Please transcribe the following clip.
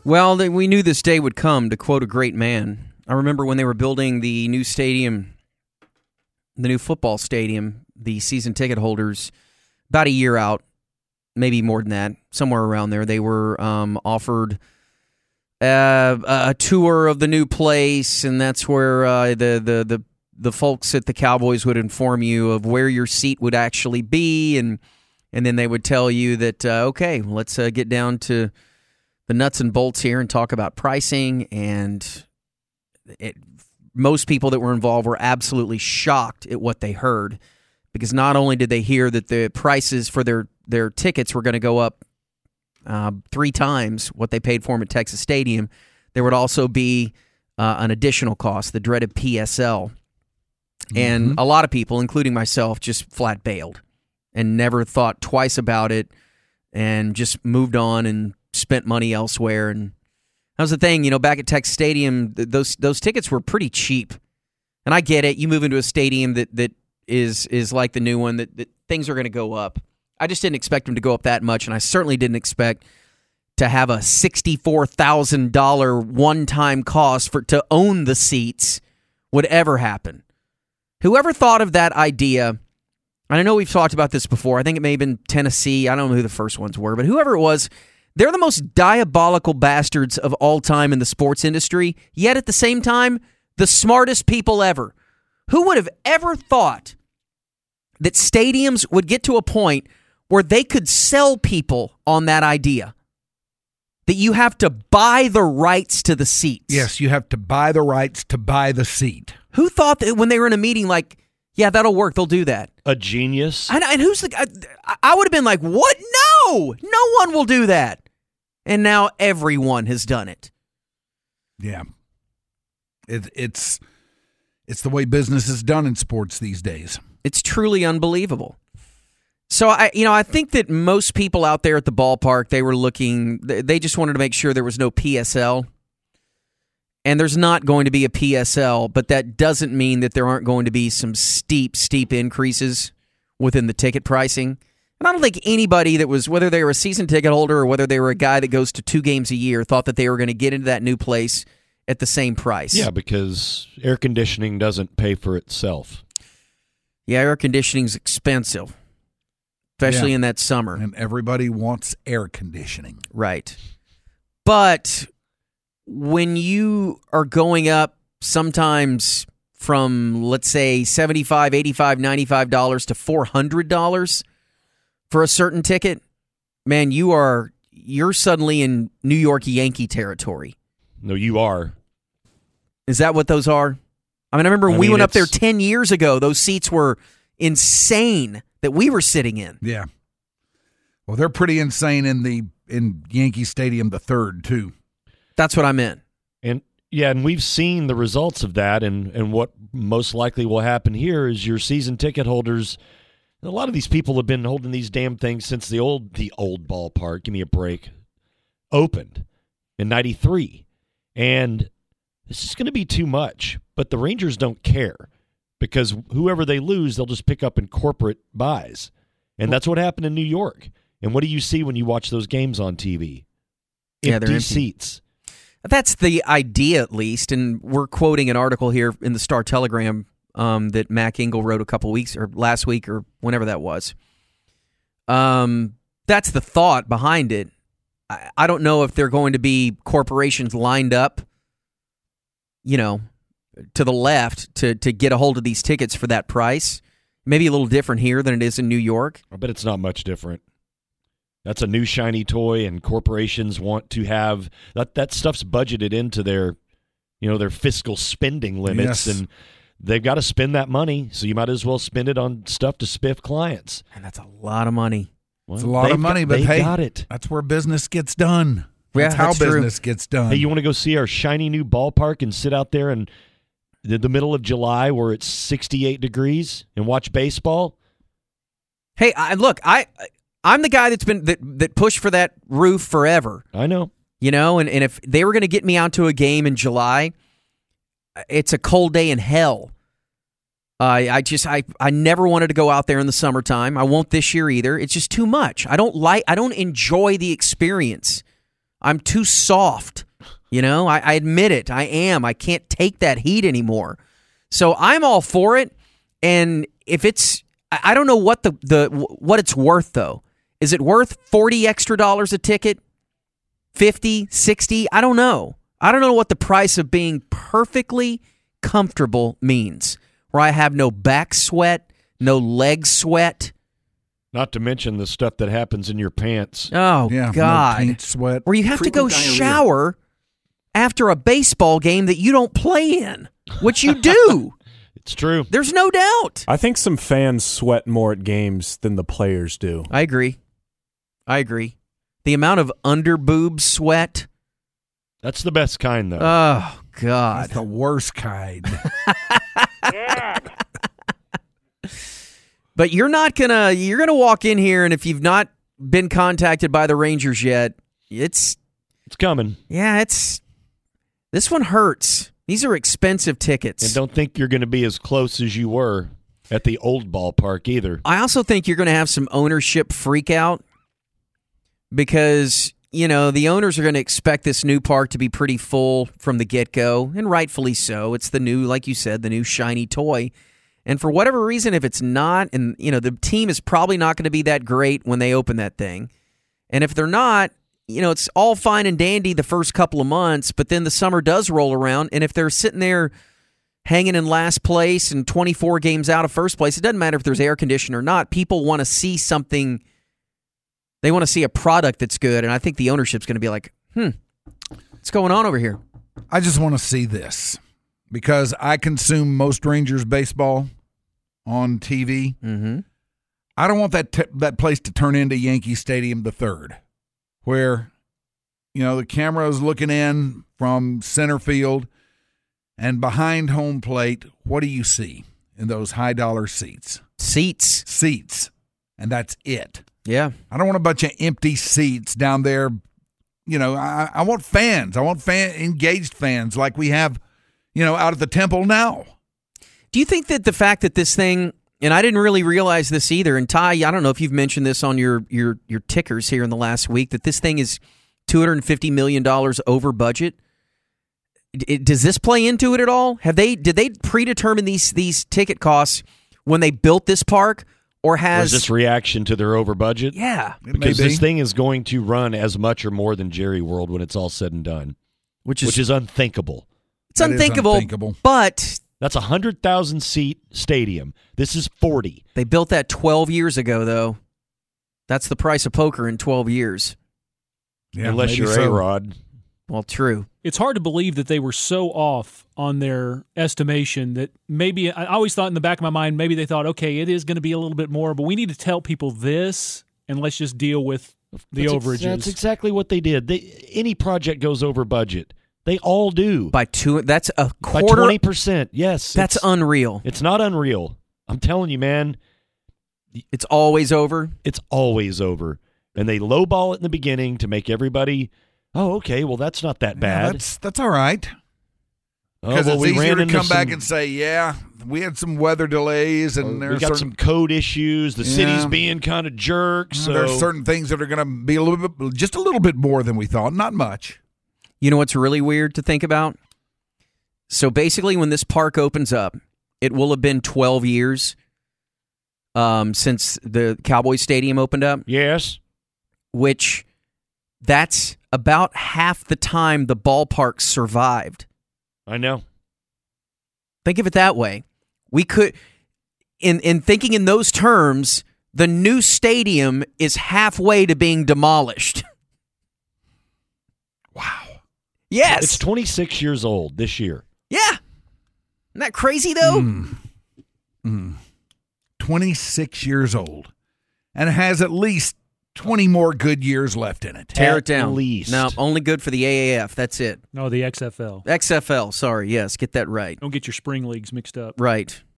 Well, we knew this day would come, to quote a great man. I remember when they were building the new stadium, the new football stadium, the season ticket holders, about a year out, maybe more than that, somewhere around there, they were offered a tour of the new place, and that's where the folks at the Cowboys would inform you of where your seat would actually be, and then they would tell you that, okay, let's get down to the nuts and bolts here and talk about pricing. And most people that were involved were absolutely shocked at what they heard, because not only did they hear that the prices for their tickets were going to go up 3 times what they paid for them at Texas Stadium, there would also be an additional cost, the dreaded PSL. And a lot of people, including myself, just flat bailed and never thought twice about it and just moved on and spent money elsewhere. And that was the thing, back at Texas Stadium, those tickets were pretty cheap. And I get it. You move into a stadium that is like the new one, that things are going to go up. I just didn't expect them to go up that much, and I certainly didn't expect to have a $64,000 one-time cost to own the seats would ever happen. Whoever thought of that idea, and I know we've talked about this before, I think it may have been Tennessee, I don't know who the first ones were, but whoever it was, they're the most diabolical bastards of all time in the sports industry, yet at the same time, the smartest people ever. Who would have ever thought that stadiums would get to a point where they could sell people on that idea? That you have to buy the rights to the seats. Yes, you have to buy the rights to buy the seat. Who thought that when they were in a meeting, like, yeah, that'll work, they'll do that? A genius. And who's the guy? I would have been like, what? No one will do that. And now everyone has done it. Yeah. It's the way business is done in sports these days. It's truly unbelievable. So I think that most people out there at the ballpark, they just wanted to make sure there was no PSL. And there's not going to be a PSL, but that doesn't mean that there aren't going to be some steep increases within the ticket pricing. And I don't think anybody that was, whether they were a season ticket holder or whether they were a guy that goes to 2 games a year, thought that they were going to get into that new place at the same price. Yeah, because air conditioning doesn't pay for itself. Yeah, air conditioning's expensive, especially in that summer. And everybody wants air conditioning. Right. But when you are going up sometimes from, let's say, $75, $85, $95 to $400 for a certain ticket, man, you're suddenly in New York Yankee territory. No, you are. Is that what those are? I remember when we went up there 10 years ago, those seats were insane that we were sitting in. Yeah. Well, they're pretty insane in Yankee Stadium the third, too. That's what I meant. And we've seen the results of that, and what most likely will happen here is your season ticket holders. A lot of these people have been holding these damn things since the old ballpark, give me a break, opened in 93. And this is going to be too much. But the Rangers don't care, because whoever they lose, they'll just pick up in corporate buys. And that's what happened in New York. And what do you see when you watch those games on TV? Empty seats. That's the idea, at least. And we're quoting an article here in the Star Telegram that Mac Engel wrote a couple weeks or last week or whenever that was. That's the thought behind it. I don't know if they're going to be corporations lined up, to the left to get a hold of these tickets for that price. Maybe a little different here than it is in New York. I bet it's not much different. That's a new shiny toy, and corporations want to have that stuff's budgeted into their fiscal spending limits, and they've got to spend that money. So you might as well spend it on stuff to spiff clients. And that's a lot of money. Well, it's a lot of money, but they got it. That's where business gets done. That's how business gets done. Hey, you want to go see our shiny new ballpark and sit out there in the middle of July where it's 68 degrees and watch baseball? Hey, I'm the guy that pushed for that roof forever. I know. And if they were going to get me out to a game in July, it's a cold day in hell. I never wanted to go out there in the summertime. I won't this year either. It's just too much. I don't enjoy the experience I'm too soft. I admit it. I am. I can't take that heat anymore. So I'm all for it. And if it's, I don't know what what it's worth though. Is it worth $40 extra a ticket? 50, 60? I don't know. I don't know what the price of being perfectly comfortable means. Where I have no back sweat, no leg sweat. Not to mention the stuff that happens in your pants. Oh, Yeah, God. no taint sweat. Where you have to go shower after a baseball game that you don't play in, which you do. It's true. There's no doubt. I think some fans sweat more at games than the players do. I agree. The amount of under-boob sweat. That's the best kind, though. Oh, God. That's the worst kind. But you're gonna walk in here, and if you've not been contacted by the Rangers yet, it's coming. Yeah, this one hurts. These are expensive tickets. And don't think you're going to be as close as you were at the old ballpark either. I also think you're going to have some ownership freak out because, the owners are going to expect this new park to be pretty full from the get-go, and rightfully so. It's the new, like you said, the new shiny toy. And for whatever reason, if it's not, and, the team is probably not going to be that great when they open that thing. And if they're not, it's all fine and dandy the first couple of months, but then the summer does roll around, and if they're sitting there hanging in last place and 24 games out of first place, it doesn't matter if there's air conditioning or not. People want to see something. They want to see a product that's good, and I think the ownership's going to be like, what's going on over here? I just want to see this because I consume most Rangers baseball on TV. Mm-hmm. I don't want that place to turn into Yankee Stadium III, where, the camera is looking in from center field and behind home plate. What do you see in those high-dollar seats? Seats. And that's it. Yeah. I don't want a bunch of empty seats down there. I want fans. I want engaged fans like we have, out at the Temple now. Do you think that the fact that this thing, and I didn't really realize this either, and Ty, I don't know if you've mentioned this on your tickers here in the last week, that this thing is $250 million over budget. Does this play into it at all? Did they predetermine these ticket costs when they built this park, or is this reaction to their over budget? Yeah, because this thing is going to run as much or more than Jerry World when it's all said and done, which is unthinkable. It's unthinkable, but that's a 100,000 seat stadium. This is 40. They built that 12 years ago, though. That's the price of poker in 12 years. Yeah, unless you're A-Rod. Well, true. It's hard to believe that they were so off on their estimation that maybe, I always thought in the back of my mind, maybe they thought, okay, it is going to be a little bit more, but we need to tell people this, and let's just deal with the overages. That's exactly what they did. Any project goes over budget. They all do. By 2, that's a quarter. By 20%, yes. That's unreal. It's not unreal. I'm telling you, man. It's always over? It's always over. And they lowball it in the beginning to make everybody, oh, okay, well, that's not that bad. Yeah, that's all right. Because it's easier to come back and say, yeah, we had some weather delays, and we got some code issues. The city's being kind of jerks. So there's certain things that are going to be just a little bit more than we thought. Not much. You know what's really weird to think about? So basically, when this park opens up, it will have been 12 years since the Cowboys Stadium opened up. Yes. Which, that's about half the time the ballpark survived. I know. Think of it that way. We could, in thinking in those terms, the new stadium is halfway to being demolished. Wow. Yes. It's 26 years old this year. Yeah. Isn't that crazy, though? 26 years old. And it has at least 20 more good years left in it. Tear it down. At least. No, only good for the AAF. That's it. No, the XFL. XFL. Sorry. Yes. Get that right. Don't get your spring leagues mixed up. Right.